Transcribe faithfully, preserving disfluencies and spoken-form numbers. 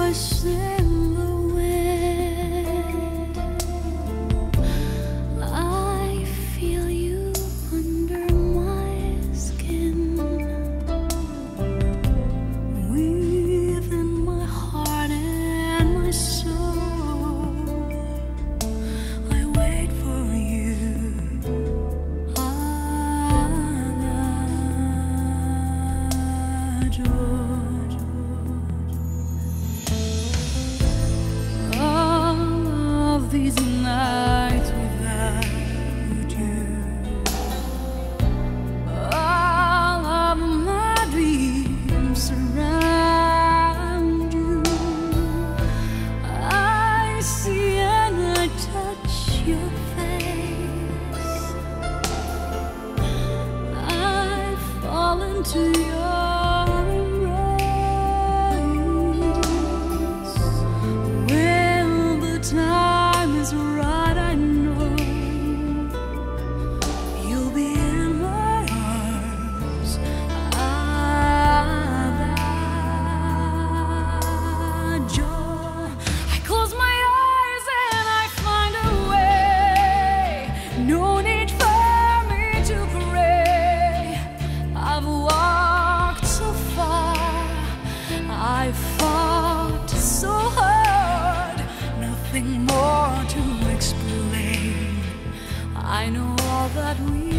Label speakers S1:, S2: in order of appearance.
S1: voice in the wind. I feel you under my skin, within my heart and my soul. I wait for you. These nights without you, all of my dreams surround you. I see and I touch your face. I fall into your embrace. When the time is right, I know you'll be in my arms. Ah, that joy. I close my eyes and I find a way. No need for me to pray. I've walked so far, I've fought so hard. Nothing more to explain. I know all that we